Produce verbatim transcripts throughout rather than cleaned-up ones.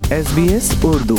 S B S Urdu.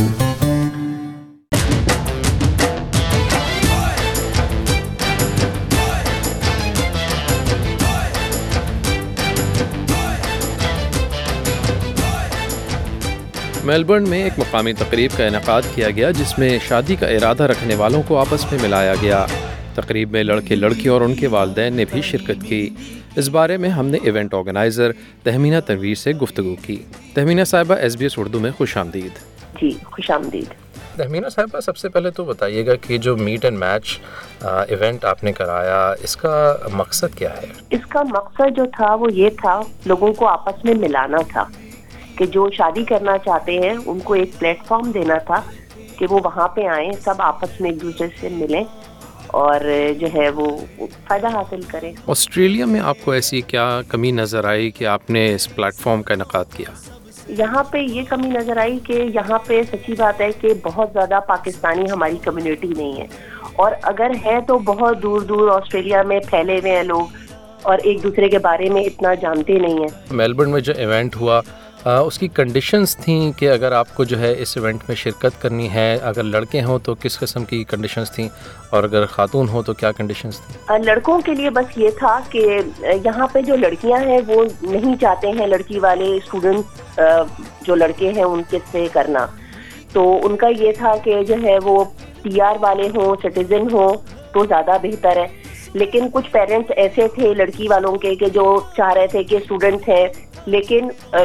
Melbourne میں ایک مقامی تقریب کا انعقاد کیا گیا جس میں شادی کا ارادہ رکھنے والوں کو آپس میں ملایا گیا. تقریب میں لڑکے لڑکی اور ان کے والدین نے بھی شرکت کی. اس بارے میں ہم نے ایونٹ آرگنائزر تہمینہ تنویر سے گفتگو کی. تہمینہ صاحبہ، ایس بی ایس اردو میں خوش آمدید. جی خوش آمدید. تہمینہ صاحبہ، سب سے پہلے تو بتائیے گا کہ جو میٹ اینڈ میچ ایونٹ آپ نے کرایا، اس کا مقصد کیا ہے؟ اس کا مقصد جو تھا وہ یہ تھا، لوگوں کو آپس میں ملانا تھا کہ جو شادی کرنا چاہتے ہیں ان کو ایک پلیٹ فارم دینا تھا کہ وہ وہاں پہ آئیں، سب آپس میں ایک دوسرے سے ملیں اور جو ہے وہ فائدہ حاصل کریں. آسٹریلیا میں آپ کو ایسی کیا کمی نظر آئی کہ آپ نے اس پلیٹ فارم کا انعقاد کیا؟ یہاں پہ یہ کمی نظر آئی کہ یہاں پہ سچی بات ہے کہ بہت زیادہ پاکستانی ہماری کمیونٹی نہیں ہے، اور اگر ہے تو بہت دور دور آسٹریلیا میں پھیلے ہوئے ہیں لوگ اور ایک دوسرے کے بارے میں اتنا جانتے نہیں ہیں. میلبرن میں جو ایونٹ ہوا اس کی کنڈیشنز تھیں کہ اگر آپ کو جو ہے اس ایونٹ میں شرکت کرنی ہے، اگر لڑکے ہوں تو کس قسم کی کنڈیشنز تھیں اور اگر خاتون ہوں تو کیا کنڈیشنز تھیں؟ لڑکوں کے لیے بس یہ تھا کہ یہاں پہ جو لڑکیاں ہیں وہ نہیں چاہتے ہیں لڑکی والے اسٹوڈنٹ جو لڑکے ہیں ان کے سے کرنا، تو ان کا یہ تھا کہ جو ہے وہ پی آر والے ہوں، سٹیزن ہوں تو زیادہ بہتر ہے. لیکن کچھ پیرنٹس ایسے تھے لڑکی والوں کے کہ جو چاہ رہے تھے کہ اسٹوڈنٹ ہیں لیکن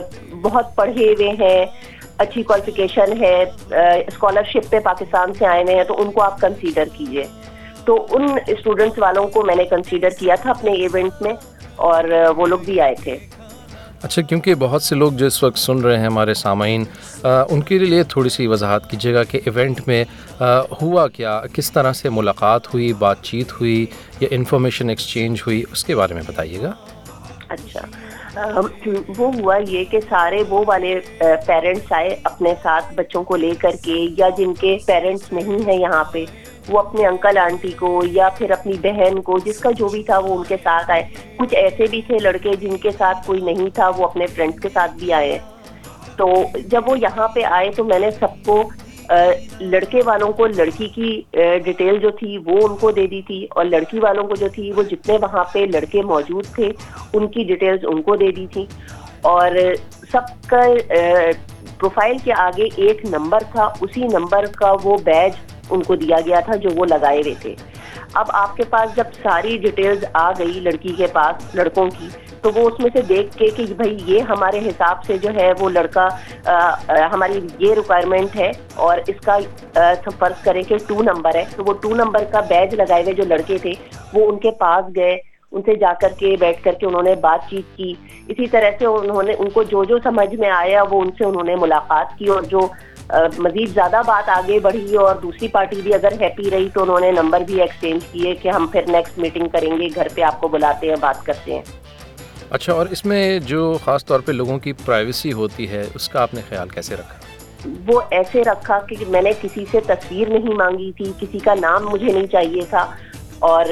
بہت پڑھے ہوئے ہیں، اچھی کوالیفیکیشن ہے، اسکالرشپ پہ پاکستان سے آئے ہوئے ہیں، تو ان کو آپ کنسیڈر کیجئے. تو ان اسٹوڈنٹس والوں کو میں نے کنسیڈر کیا تھا اپنے ایونٹ میں اور وہ لوگ بھی آئے تھے. اچھا، کیونکہ بہت سے لوگ جو اس وقت سن رہے ہیں ہمارے سامعین، ان کے لیے تھوڑی سی وضاحت کیجیے گا کہ ایونٹ میں ہوا کیا، کس طرح سے ملاقات ہوئی، بات چیت ہوئی یا انفارمیشن ایکسچینج ہوئی، اس کے بارے میں بتائیے گا. اچھا، وہ ہوا یہ کہ سارے وہ والے پیرنٹس آئے اپنے ساتھ بچوں کو لے کر کے، یا جن کے پیرنٹس نہیں ہیں یہاں پہ وہ اپنے انکل آنٹی کو یا پھر اپنی بہن کو، جس کا جو بھی تھا وہ ان کے ساتھ آئے. کچھ ایسے بھی تھے لڑکے جن کے ساتھ کوئی نہیں تھا، وہ اپنے فرینڈس کے ساتھ بھی آئے. تو جب وہ یہاں پہ آئے تو میں نے سب کو لڑکے والوں کو لڑکی کی ڈیٹیل جو تھی وہ ان کو دے دی تھی، اور لڑکی والوں کو جو تھی وہ جتنے وہاں پہ لڑکے موجود تھے ان کی ڈیٹیلز ان کو دے دی تھی. اور سب کا پروفائل کے آگے ایک نمبر تھا، اسی نمبر کا وہ بیج ان کو دیا گیا تھا جو وہ لگائے ہوئے تھے. اب آپ کے پاس جب ساری ڈیٹیلز آ گئی لڑکی کے پاس لڑکوں کی، تو وہ اس میں سے دیکھ کے کہ بھائی یہ ہمارے حساب سے جو ہے وہ لڑکا ہماری یہ ریکوائرمنٹ ہے اور اس کا فرض کریں کہ ٹو نمبر ہے، تو وہ ٹو نمبر کا بیج لگائے ہوئے جو لڑکے تھے وہ ان کے پاس گئے، ان سے جا کر کے بیٹھ کر کے انہوں نے بات چیت کی. اسی طرح سے انہوں نے ان کو جو جو سمجھ میں آیا وہ ان سے انہوں نے ملاقات کی، اور جو مزید زیادہ بات آگے بڑھی اور دوسری پارٹی بھی اگر ہیپی رہی تو انہوں نے نمبر بھی ایکسچینج کیے کہ ہم پھر نیکسٹ میٹنگ کریں گے، گھر پہ آپ کو بلاتے ہیں، بات کرتے ہیں. اچھا، اور اس میں جو خاص طور پہ لوگوں کی پرائیویسی ہوتی ہے اس کا آپ نے خیال کیسے رکھا؟ وہ ایسے رکھا کہ میں نے کسی سے تصویر نہیں مانگی تھی، کسی کا نام مجھے نہیں چاہیے تھا، اور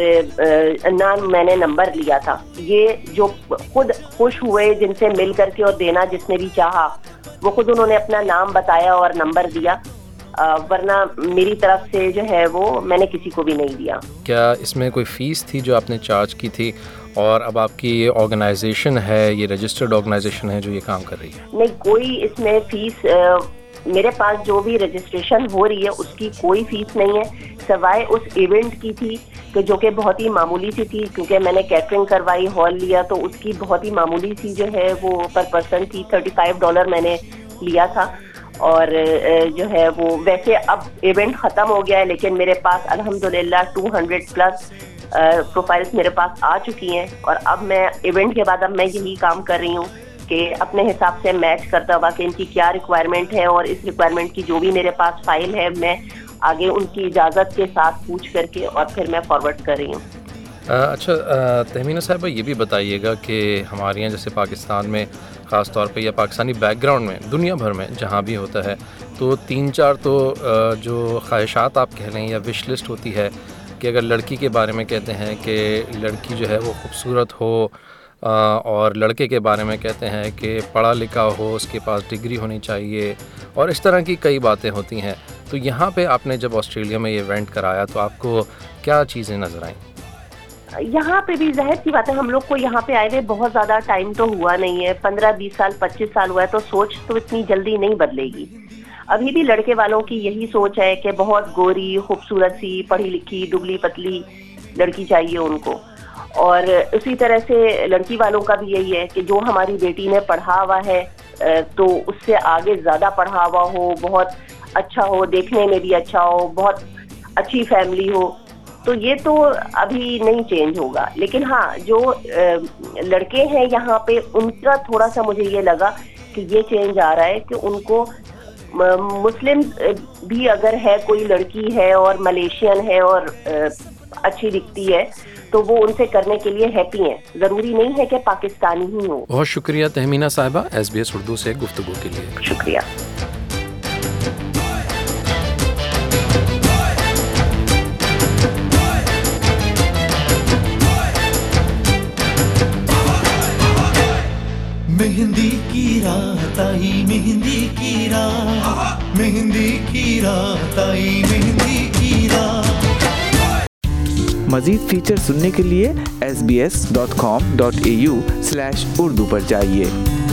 نہ میں نے نمبر لیا تھا. یہ جو خود خوش ہوئے جن سے مل کر کے اور دینا جس نے بھی چاہا، وہ خود انہوں نے اپنا نام بتایا اور نمبر دیا، ورنہ میری طرف سے جو ہے وہ میں نے کسی کو بھی نہیں دیا. کیا اس میں کوئی فیس تھی جو آپ نے چارج کی تھی، اور اب آپ کی یہ آرگنائزیشن ہے، یہ رجسٹرڈ آرگنائزیشن ہے جو یہ کام کر رہی ہے؟ نہیں، کوئی اس میں فیس، میرے پاس جو بھی رجسٹریشن ہو رہی ہے اس کی کوئی فیس نہیں ہے، سوائے اس ایونٹ کی تھی کہ جو کہ بہت ہی معمولی سی تھی، کیونکہ میں نے کیٹرنگ کروائی، ہال لیا، تو اس کی بہت ہی معمولی سی جو ہے وہ پر پرسن تھی، تھرٹی فائیو ڈالر میں نے لیا تھا. اور جو ہے وہ ویسے اب ایونٹ ختم ہو گیا ہے، لیکن میرے پاس الحمدللہ ٹو ہنڈریڈ پلس پروفائلز میرے پاس آ چکی ہیں، اور اب میں ایونٹ کے بعد اب میں یہی کام کر رہی ہوں کہ اپنے حساب سے میچ کرتا ہوا کہ ان کی کیا ریکوائرمنٹ ہے، اور اس ریکوائرمنٹ کی جو بھی میرے پاس فائل ہے میں آگے ان کی اجازت کے ساتھ پوچھ کر کے اور پھر میں فارورڈ کر رہی ہوں. اچھا تہمینہ صاحبہ، یہ بھی بتائیے گا کہ ہمارے یہاں جیسے پاکستان میں خاص طور پہ یا پاکستانی بیک گراؤنڈ میں دنیا بھر میں جہاں بھی ہوتا ہے تو تین چار تو جو خواہشات آپ کہہ لیں یا وش لسٹ ہوتی ہے کہ اگر لڑکی کے بارے میں کہتے ہیں کہ لڑکی جو ہے وہ خوبصورت ہو، اور لڑکے کے بارے میں کہتے ہیں کہ پڑھا لکھا ہو، اس کے پاس ڈگری ہونی چاہیے اور اس طرح کی کئی باتیں ہوتی ہیں. تو یہاں پہ آپ نے جب آسٹریلیا میں یہ ایونٹ کرایا تو آپ کو کیا چیزیں نظر آئیں؟ یہاں پہ بھی ظاہر سی بات ہے، ہم لوگ کو یہاں پہ آئے ہوئے بہت زیادہ ٹائم تو ہوا نہیں ہے، پندرہ بیس سال پچیس سال ہوا ہے، تو سوچ تو اتنی جلدی نہیں بدلے گی. ابھی بھی لڑکے والوں کی یہی سوچ ہے کہ بہت گوری خوبصورت سی پڑھی لکھی دبلی پتلی لڑکی چاہیے ان کو، اور اسی طرح سے لڑکی والوں کا بھی یہی ہے کہ جو ہماری بیٹی نے پڑھا ہوا ہے تو اس سے آگے زیادہ پڑھا ہوا ہو، بہت اچھا ہو، دیکھنے میں بھی اچھا ہو، بہت اچھی فیملی ہو. تو یہ تو ابھی نہیں چینج ہوگا. لیکن ہاں جو لڑکے ہیں یہاں پہ ان کا تھوڑا سا مجھے یہ لگا کہ یہ چینج آ رہا ہے کہ ان کو مسلم بھی اگر ہے کوئی لڑکی ہے اور ملیشین ہے اور اچھی دکھتی ہے تو وہ ان سے کرنے کے لیے ہیپی ہیں، ضروری نہیں ہے کہ پاکستانی ہی ہو. بہت شکریہ تہمینہ صاحبہ ایس بی ایس اردو سے گفتگو کے لیے. شکریہ. مہندی کی رات آئی، مہندی کی رات، مہندی کی رات آئی، مہندی کی رات. مزید فیچر سننے کے لیے S B S dot com dot A U slash Urdu پر جائیے.